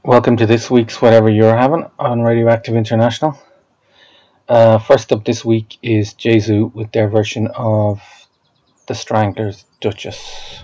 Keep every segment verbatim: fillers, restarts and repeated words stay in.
Welcome to this week's Whatever You're Having on Radioactive International. Uh, first up this week is Jesu with their version of The Stranglers' Duchess.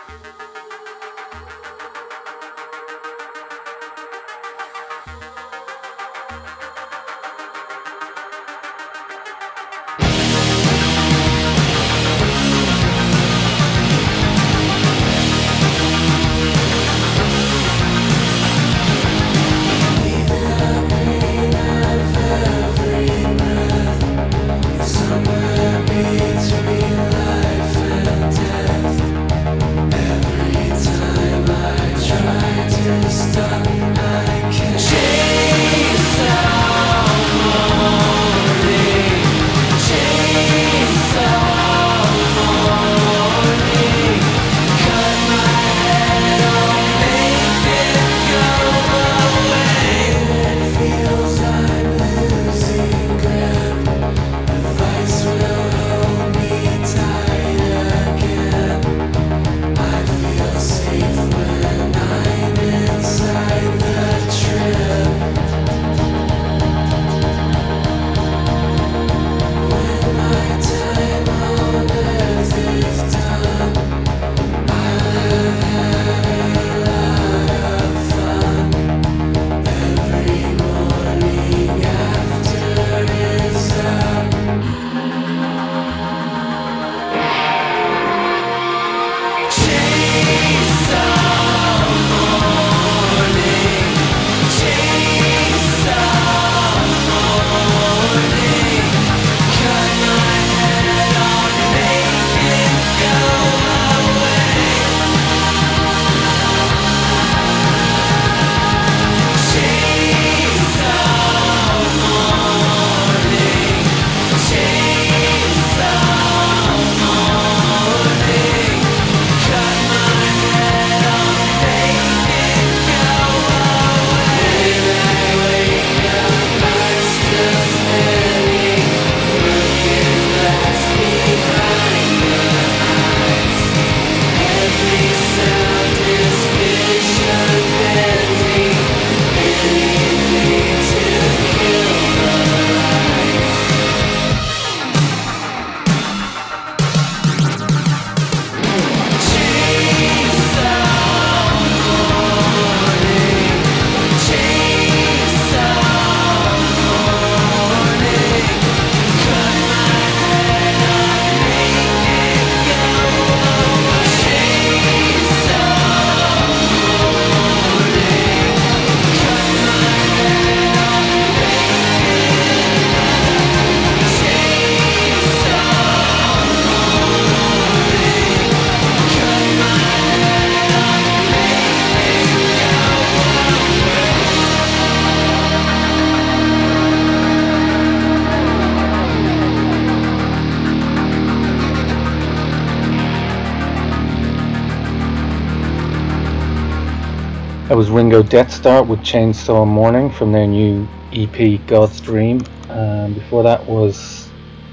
That was Ringo Death Star with Chainsaw Morning from their new E P God's Dream. Um, before that was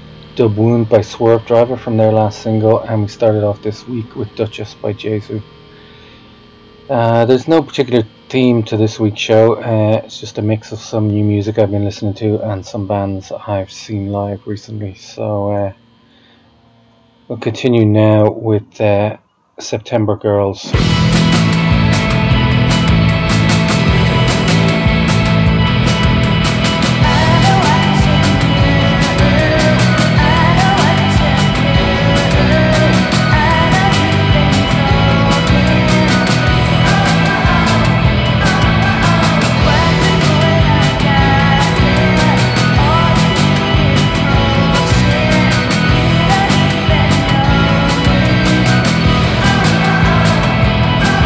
Dub Wound by Swerve Driver from their last single, and we started off this week with Duchess by Jesu. Uh, there's no particular theme to this week's show, uh, it's just a mix of some new music I've been listening to and some bands I've seen live recently. So uh, we'll continue now with uh, September Girls. Oh,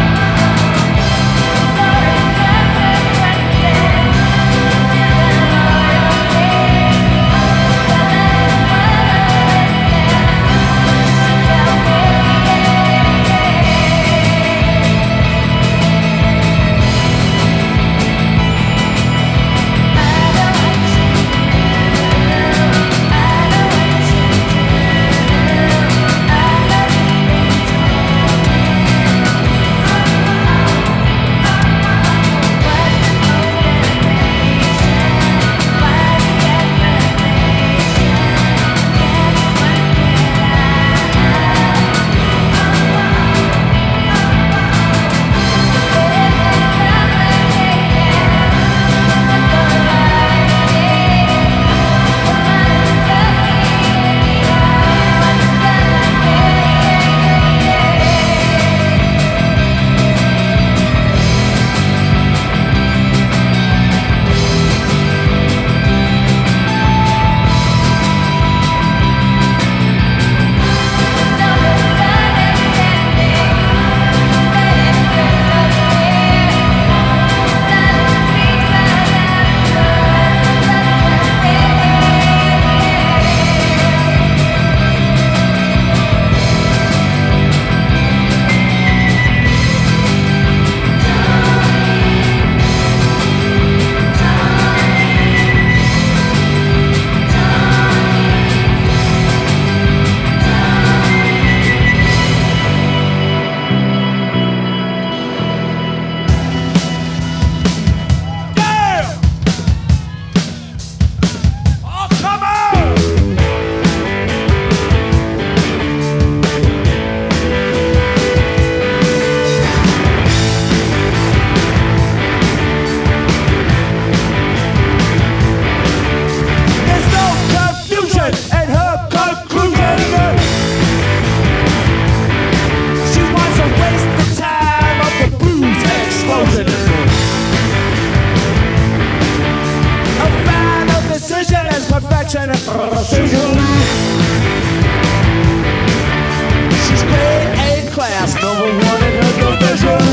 wanted her confession.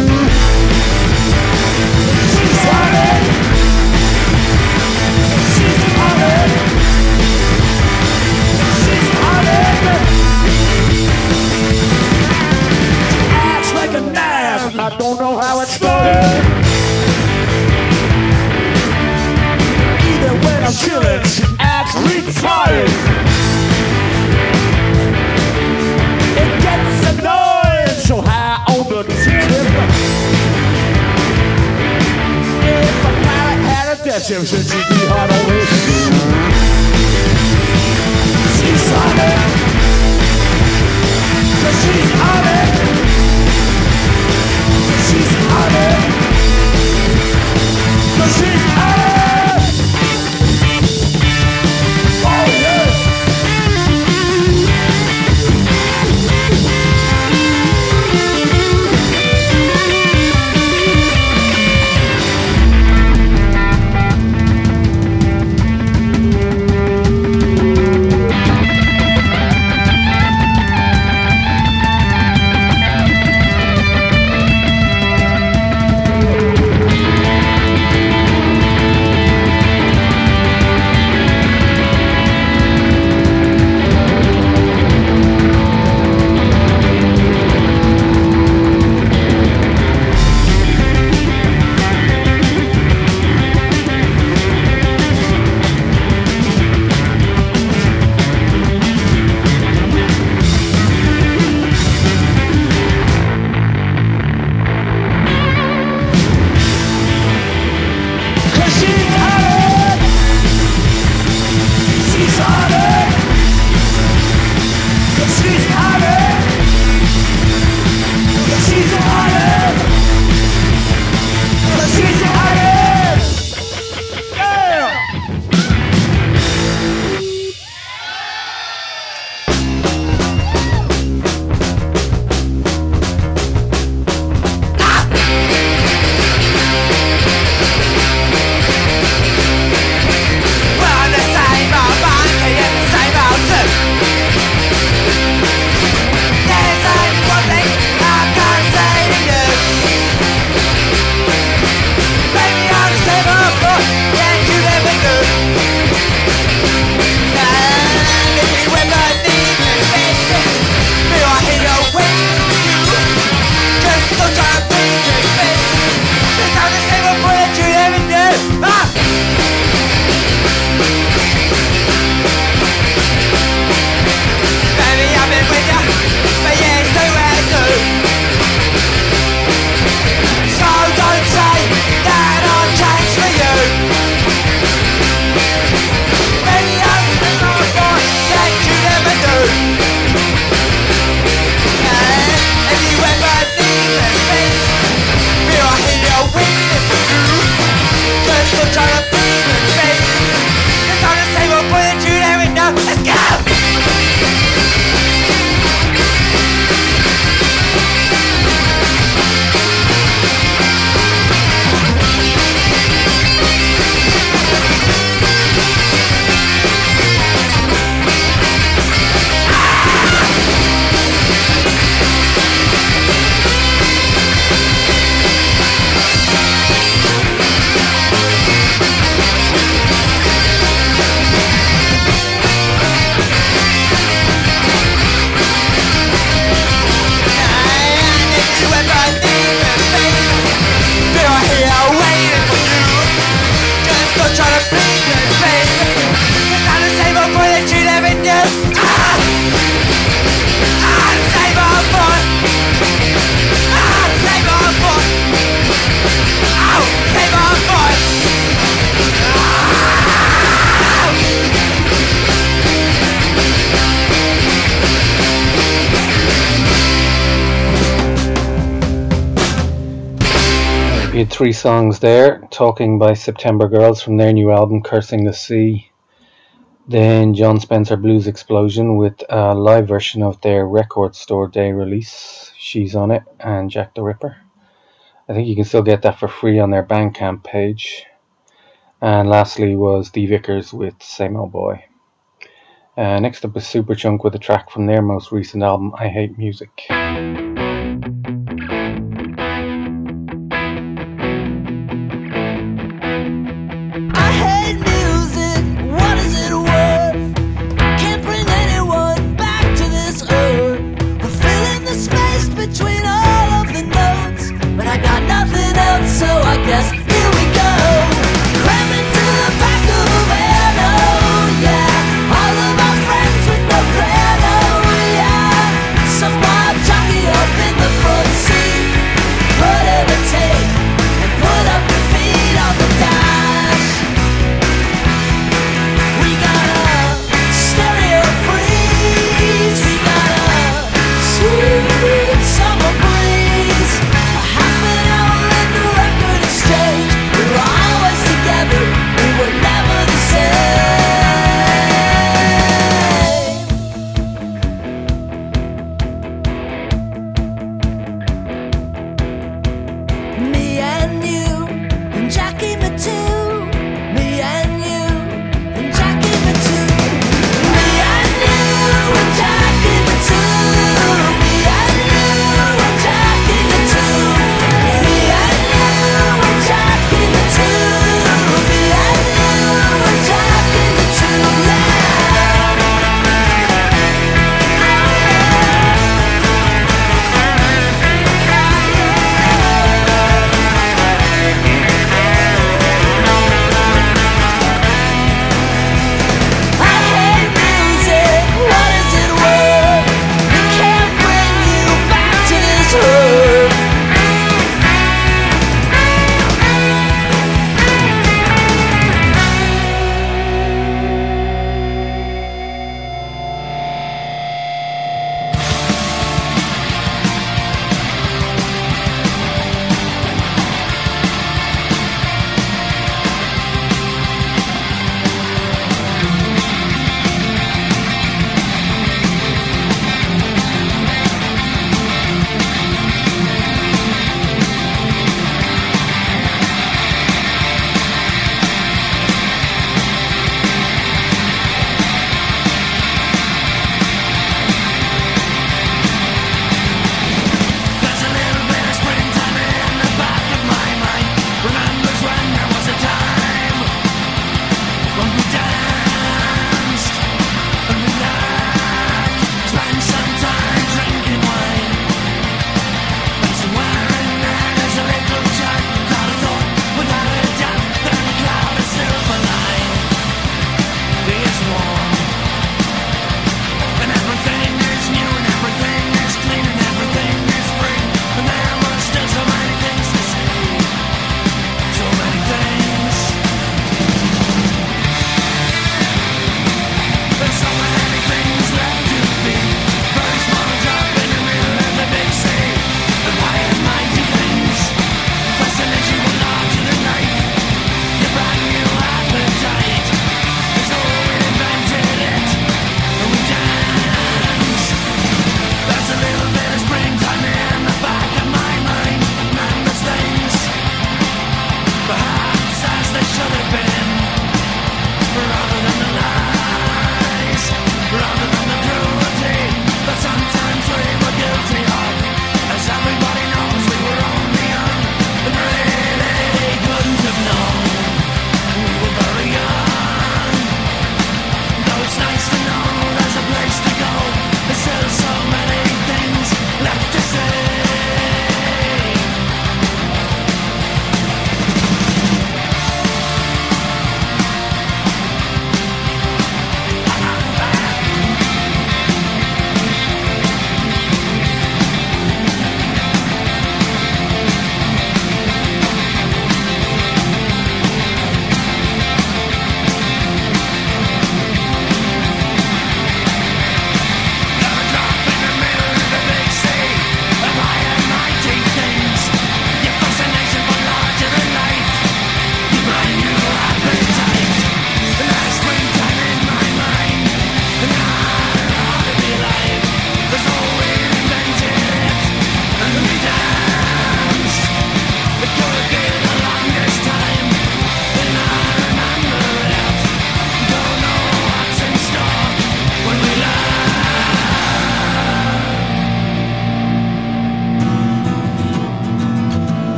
She's honey. She's honey. She's honey. She acts like a knife. I don't know how it started. Even when I'm chilling, she acts retarded. It gets annoying, so high on the tip. If a pilot had a death ship, should she be hard on his shoe? She's on it. She's on it. She's on it. She's on it. Oh yeah. We had three songs there. Talking by September Girls from their new album Cursing the Sea. Then John Spencer Blues Explosion with a live version of their Record Store Day release. She's on it, and Jack the Ripper. I think you can still get that for free on their Bandcamp page. And lastly was Dee Vickers with Same Old Boy. Uh, next up is Superchunk with a track from their most recent album, I Hate Music.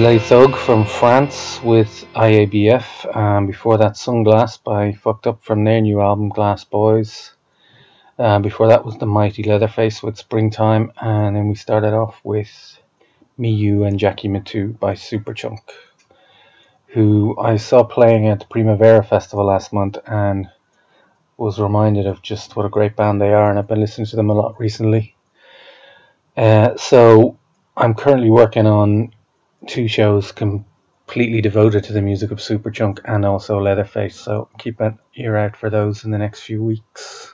Les Thug from France with I A B F, and before that Sunglass by Fucked Up from their new album Glass Boys. Uh, before that was the Mighty Leatherface with Springtime, and then we started off with Me, You and Jackie Matu by Superchunk, who I saw playing at the Primavera Festival last month and was reminded of just what a great band they are, and I've been listening to them a lot recently. Uh, so I'm currently working on two shows completely devoted to the music of Superchunk and also Leatherface, so keep an ear out for those in the next few weeks.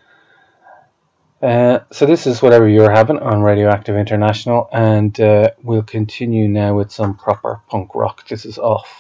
Uh, so this is Whatever You're Having on Radioactive International, and uh, we'll continue now with some proper punk rock. This is Off.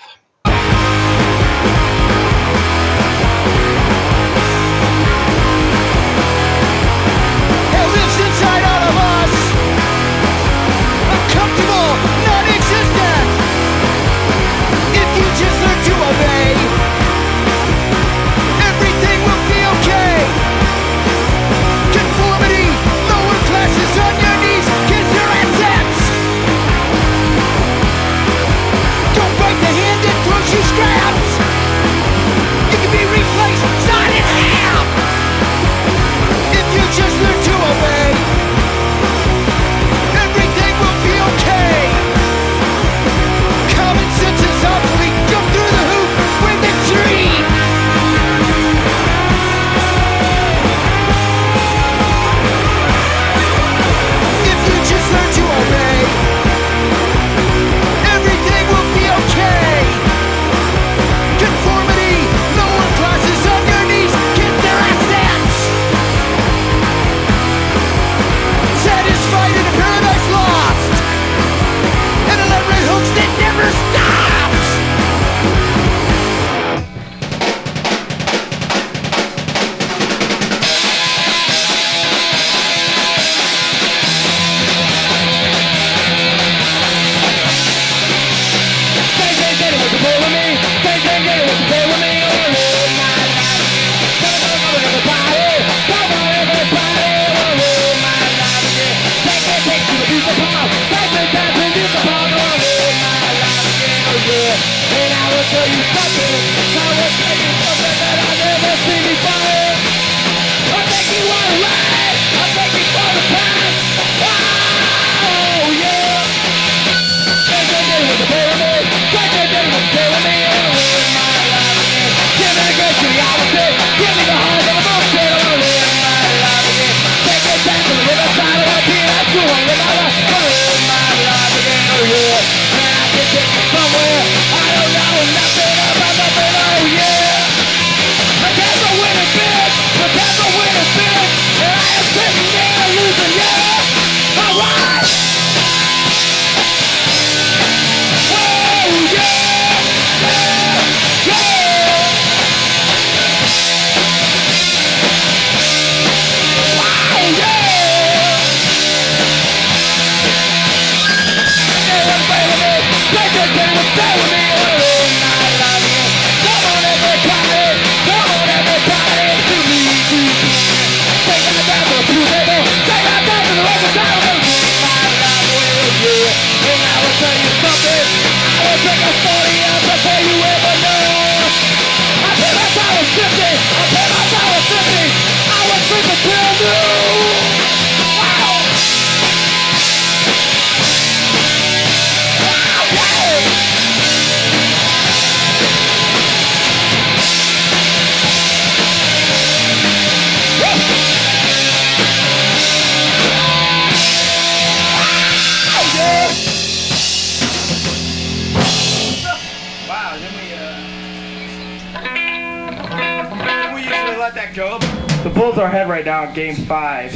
Right now in game five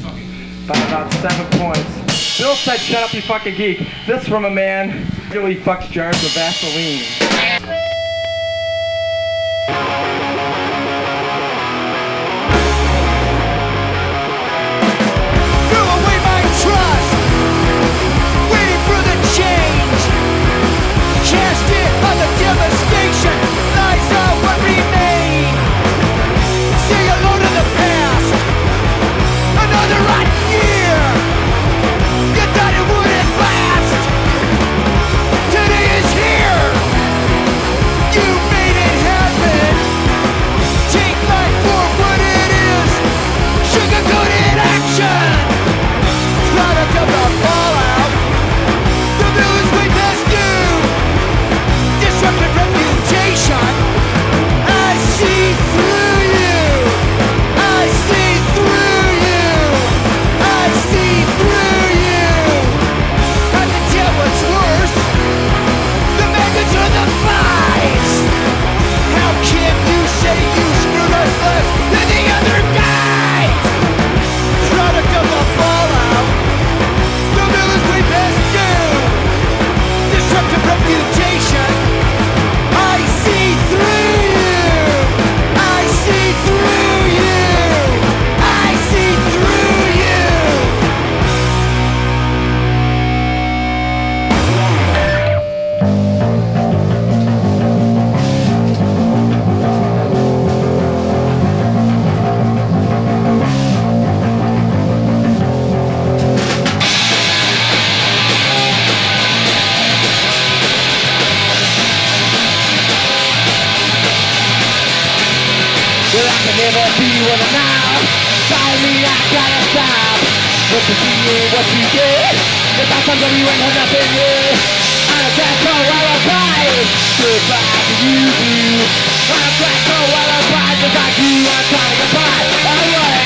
by about seven points. Bill said shut up you fucking geek. This from a man who really fucks jars of Vaseline. Did gotta stop. What you see is what you get. If I come to you and have nothing new, on a track for lullabies, just like you do. On a track for lullabies, just like you. I'm trying to get by. Alright.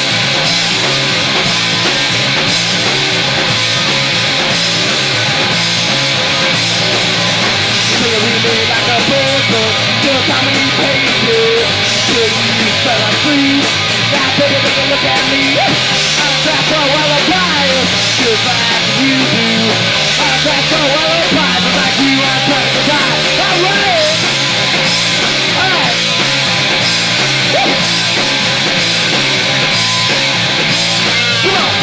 Feel me like a book, just how many pages till you fell asleep. Now baby, take a look at me. I'm a track for lullabies, just like you do. I'm a track for lullabies, just like you. I'm trying to die. Alright, alright. Come on.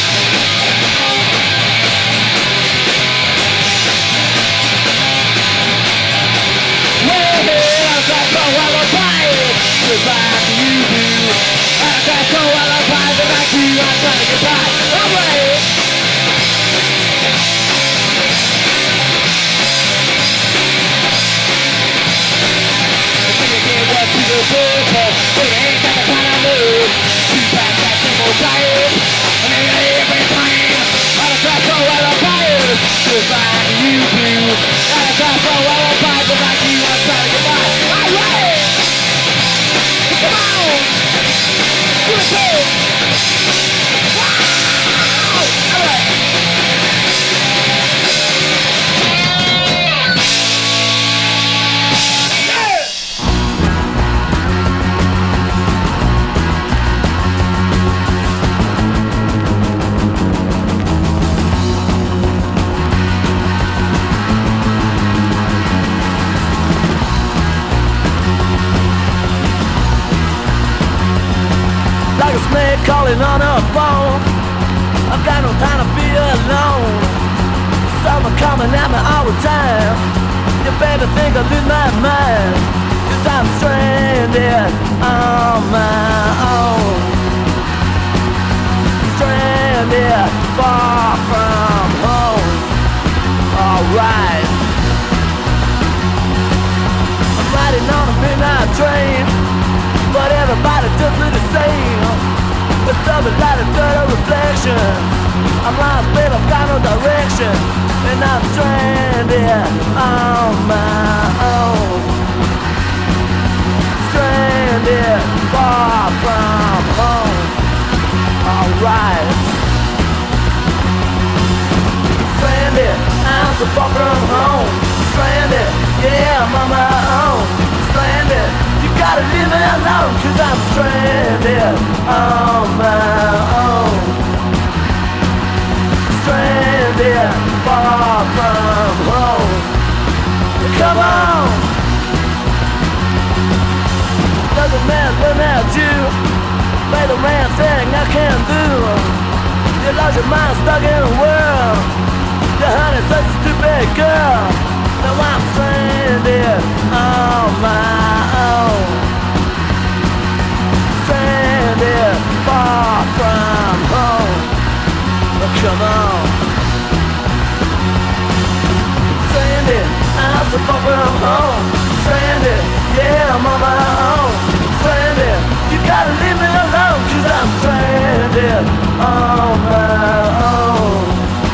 Just like you do. I got so lullabies and like you, I'm trying to get by. Alright. Sing again what to the people, but it ain't got the kind of mood. Two pack that same old diet, and they got every time. I got so lullabies, just like you do. I got so lullabies and like you, I'm trying to get by. Alright. Come on! Give it to it! Wow! Alright! Yeah! Like a snake calling on a phone. I've got no time to be alone. Someone coming at me all the time. You better think I lose my mind, 'cause I'm stranded on my own. Stranded far from home. Alright. I'm riding on a midnight train, but everybody just look the same. With something like a dirty reflection. I'm lost, babe, I've got no direction, and I'm stranded on my own. Stranded far from home. Alright. Stranded, I'm so far from home. Stranded, yeah, I'm on my own. Stranded, you gotta leave me alone, 'cause I'm stranded on my own. Stranded far from home. Come on. Doesn't matter when at you. Play the man thing I can do. You lost your mind stuck in a world. Your honey's such a stupid girl. Now I'm stranded on my own. Stranded far from home. Oh, come on. Stranded, I'm so far from home. Stranded, yeah, I'm on my own. Stranded, you gotta leave me alone, 'cause I'm stranded on my own.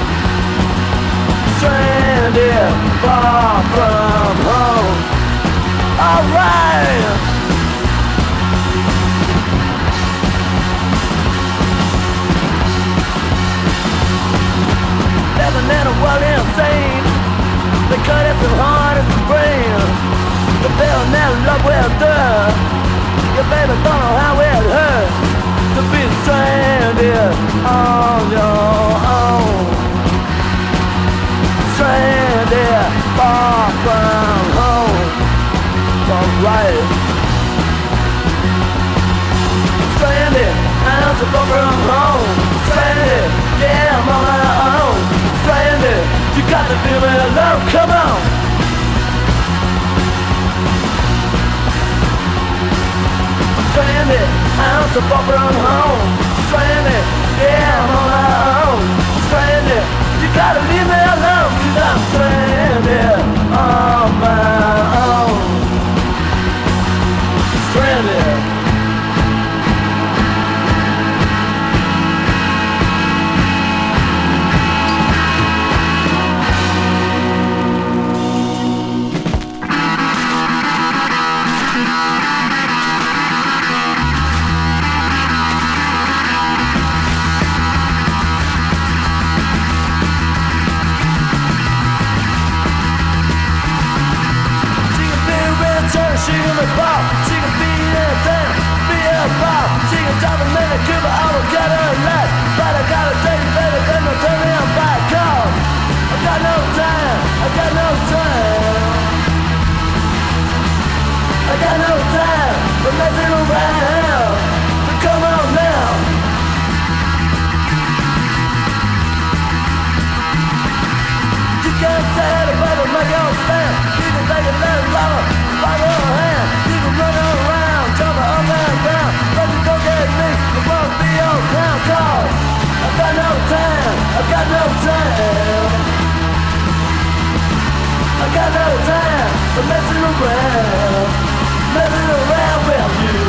Stranded far from home. Alright. Living in a world insane, because it's as hard as the brain. The bill never love will do. Your baby don't know how it hurts to be stranded on your own. Stranded far from home. Alright. Stranded, I'm so far from home. Stranded, yeah, I'm on my own. Stranded, you got to leave me alone, come on. Stranded, I'm so far from home. Stranded, yeah, I'm on my own. Stranded, you gotta leave me alone, 'cause I'm stranded on my own. Stranded. don't get a lot, but I gotta take better than the turning back. Cause I got no time, I got no time. I got no time for messing around. So come on now. You can't say it about it, make your stand. You can take it let it lower by your hand. You can run around, jump up and down, but you don't get me, it won't be your crown. Cause I got no time, I got no time. I got no time for messing around, messing around with you.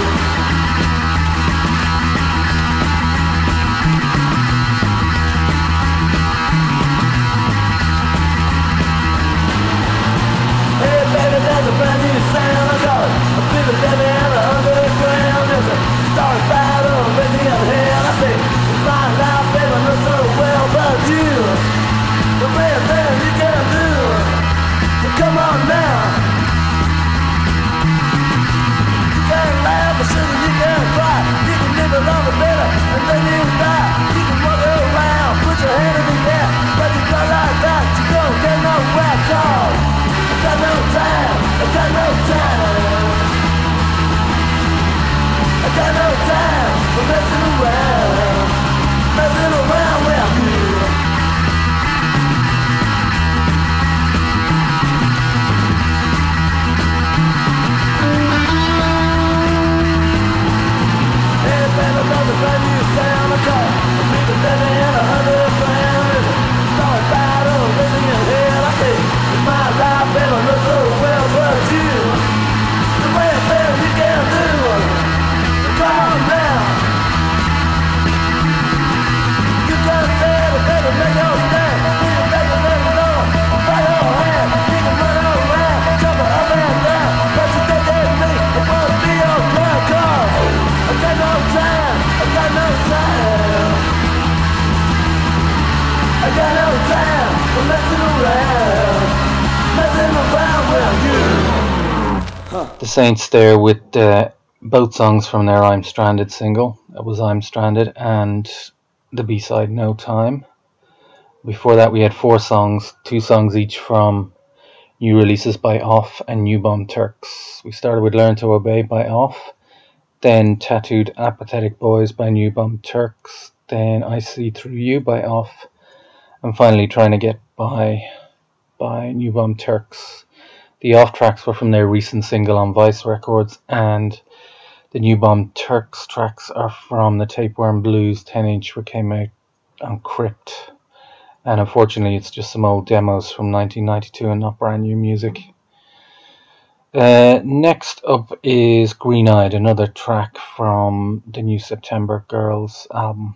Hey baby, there's a brand new sound. I got it. I feel the baby and the underground. There's a starry battle raging in hell. I say, it's my life, baby, I know so well, but you, the best thing you can do. So come on now. You can laugh, but sugar, you can cry. You can live a longer better, and then you die. You can walk around, put your hand in the air, but you go like that, you don't get nowhere. Cause I got no time, I got no time. I got no time for messing around, messing around with you. Hey baby, there's a brand new sound. I call it people living in a hundred grand. There's a starry battle raging in hell. I say, it's my life, baby, I know so well, but you, the way I feel you can do. So come on now. You can say it, baby, make your stand. You can take it, let it go, by your hand. You can run around, jump up and down, but you don't get me, it won't be your ground. Cause I got no time, I got no time. I got no time for messing around, messing around with you. Huh. The Saints there with uh, both songs from their I'm Stranded single. It was I'm Stranded and the B-side No Time. Before that we had four songs, two songs each from new releases by Off and New Bomb Turks. We started with Learn to Obey by Off, then Tattooed Apathetic Boys by New Bomb Turks, then I See Through You by Off, and finally Trying to Get By by New Bomb Turks. The Off tracks were from their recent single on Vice Records, and the New Bomb Turks tracks are from the Tapeworm Blues ten inch which came out on Crypt. And unfortunately it's just some old demos from nineteen ninety-two and not brand new music. Uh, next up is Green Eyed, another track from the new September Girls album.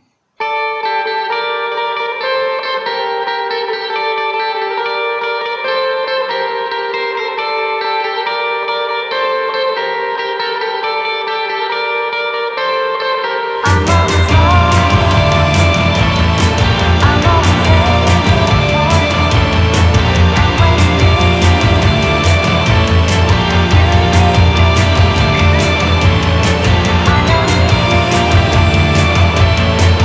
I know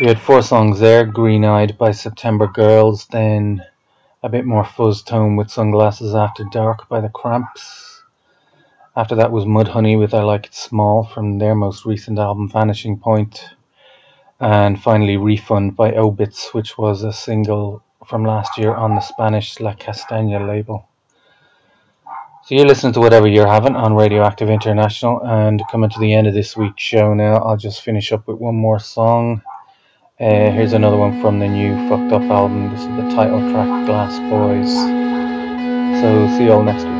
We had four songs there: Green Eyed by September Girls, then a bit more fuzz tone with Sunglasses After Dark by The Cramps. After that was Mudhoney with I Like It Small from their most recent album Vanishing Point. And finally Refund by Obits, which was a single from last year on the Spanish La Castaña label. So you're listening to Whatever You're Having on Radioactive International, and coming to the end of this week's show now, I'll just finish up with one more song. Uh, here's another one from the new Fucked Up album. This is the title track, Glass Boys. So see you all next week.